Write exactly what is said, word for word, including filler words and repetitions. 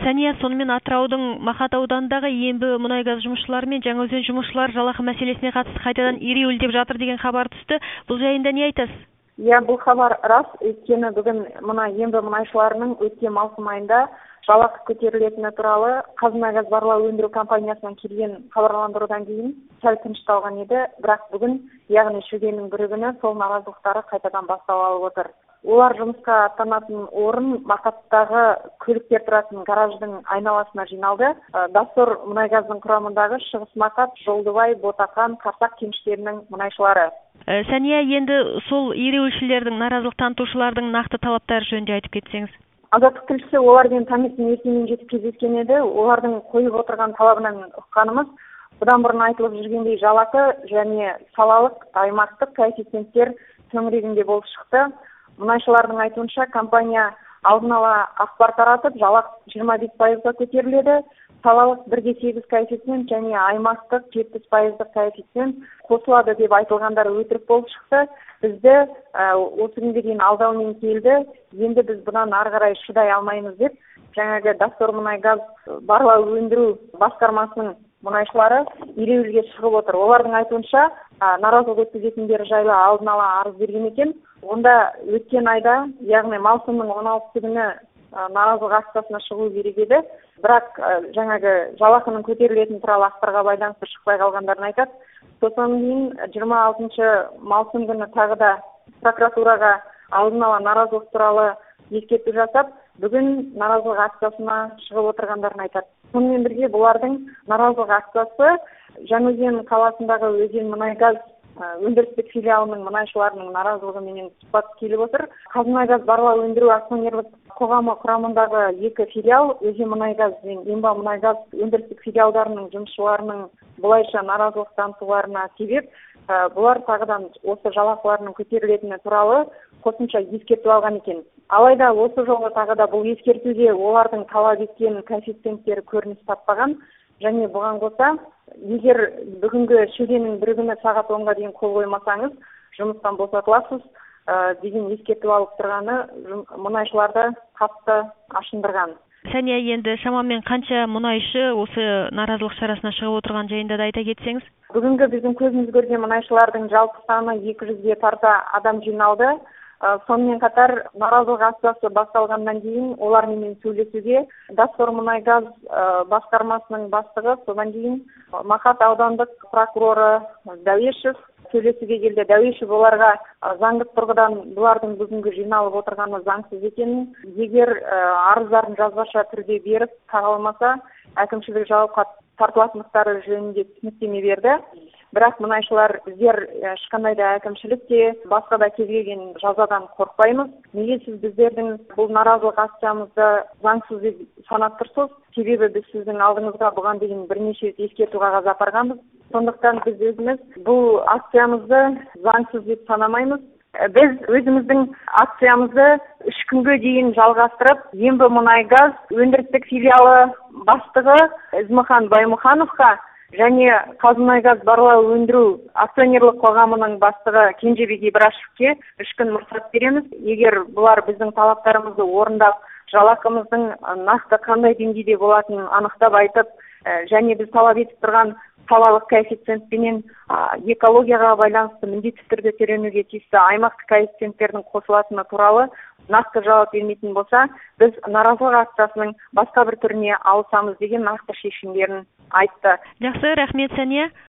Сәния, сонымен Атыраудың Мақат ауданындағы Ембі мұнай-газ жұмысшылары мен Жаңаөзен жұмысшылар жалақы мәселесіне қатысты қайтадан ереуілдеп жатыр деген хабар түсті. Бұл жайында не айтасыз? Иә, бұл хабар рас. Өйткені бүгін мұнай Ембі мұнайшыларының өткен маусым айында жалақы көтерілетіні туралы Қазмұнайгаз барлау өндіру компаниясынан келген хабарландырудан кейін сәл тынышталған еді. Бірақ бүгін, яғни шілденің бірі күні сол наразылықтары қайтадан басталып отыр. Олар жұмысқа аттанатын орын Мақаттағы көліктер тұратын гараждың айналасына жиналды. Дастор мұнайгаздың құрамындағы Шығыс Мақат, Жолдыбай, Ботақан, Қарсақ кеніштерінің мұнайшылары. Сәния, енді сол ереуілшілердің, наразылық танытушылардың нақты талаптары жөнінде айтып кетсеңіз. Азаттық тілшісі олармен таңертең ертемен жетіп кездескен еді. Олардың қойып отырған талабынан ұққанымыз, бұдан бұрын айтылып жүргендей жалақы және салалық, аймақтық коэффициенттер төңірегінде болып шықты. Мұнайшылардың айтуынша компания алдын ала ақпар таратып, жалақы жиырма бес пайызға көтеріледі, салалық бір де сегіз коэффициент және аймақтық жетпіс пайыздық коэффициент қосылады деп айтылғандар өтірік болып шықты. Бізді осы күнге дейін алдаумен келді. Енді біз бұдан ары қарай шыдай алмаймыз деп, жаңағы Дастор мұнай-газ барлау өндіру басқармасының мұнайшылары ереуілге шығып отыр. Олардың айтуынша, наразылық өткізетіндері жайлы алдын ала арыз берген екен. Онда өткен айда, яғни маусымның он алтысы күні наразылық акциясына шығу керек еді. Бірақ жаңағы жалақының көтерілетіні туралы ақпарға байланысты шықпай қалғандарын айтады. Сосын кейін жиырма алтыншы маусым күні тағы да прокуратураға алдын ала наразылық туралы ескерту жасап, бүгін наразылық акциясына шығып отырғандарын айтады. Сонымен бірге бұлардың наразылық акциясы Жаңаөзен қаласындағы Өзен мұнай-газ өндірістік филиалының мұнайшыларының наразылығымен сұхбат келіп отыр. Қазмұнайгаз барлау өндіру акционерлік қоғамы құрамындағы екі филиал, Өзен мұнай-газ бен Ембі мұнай-газ өндірістік филиалдарының жұмысшыларының бұлайша наразылық танытуларына себеп, бұлар тағыдан осы жалақыларының көтерілетіні туралы қосымша ескерту алған екен. Алайда осы жолы тағы да бұл ескертуде олардың талап еткен коэффициенттері көрініс таппаған. Және бұған қоса, егер бүгінгі шілденің бірі күні сағат онға дейін қол қоймасаңыз, жұмыстан босатыласыз деген ескерту алып тұрғаны мұнайшыларды қатты ашындырған. Сәния, енді шамамен қанша мұнайшы осы наразылық шарасына шығып отырған жайында да айта кетсеңіз? Бүгінгі біздің көзіміз көрген мұнайшылардың жалпы саны екі жүзге тарта адам жиналды. Сонымен қатар наразылық акциясы басталғаннан кейін олармен сөйлесуге Дастор мұнай-газ басқармасының бастығы, содан кейін Мақат аудандық прокуроры Дәуешев сөйлесуге келді. Дәуешев оларға заңдық тұрғыдан бұлардың бүгінгі жиналып отырғаны заңсыз екенін, егер арыздарын жазбаша түрде беріп тағылмаса, әкімшілік жауапқа тартылатындықтары жөнінде түсініктеме берді. Бірақ мұнайшылар біздер ешқандай да әкімшілікте басқа да кез келген жазадан қорықпаймыз. Неге сіз біздердің бұл наразылық акциямызды заңсыз деп санап тұрсыз? Себебі біз сіздің алдыңызға бұған дейін бірнеше ескерту қағаз апарғанбыз. Сондықтан біз өзіміз бұл акциямызды заңсыз деп санамаймыз. Біз өзіміздің акциямызды үш күнге дейін жалғастырып, Ембі мұнай-газ өндірістік филиалы бастығы Ізмұхан Баймұхановқа және Қазмұнайгаз барлау өндіру акционерлік қоғамының бастығы Кенжебек Ибрашевке үш күн мұрсат береміз. Егер бұлар біздің талаптарымызды орындап, жалақымыздың нақты қандай деңгейде болатынын анықтап айтып, және біз талап етіп тұрған салалық коэффициентпенен экологияға байланысты міндетті түрде төленуге тиісті аймақтық коэффициенттердің қосылатыны туралы нақты жауап бермейтін болса, біз наразылық акциясының басқа бір түріне ауысамыз деген нақты шешімдерін айтты. Жақсы, рахмет Сәния.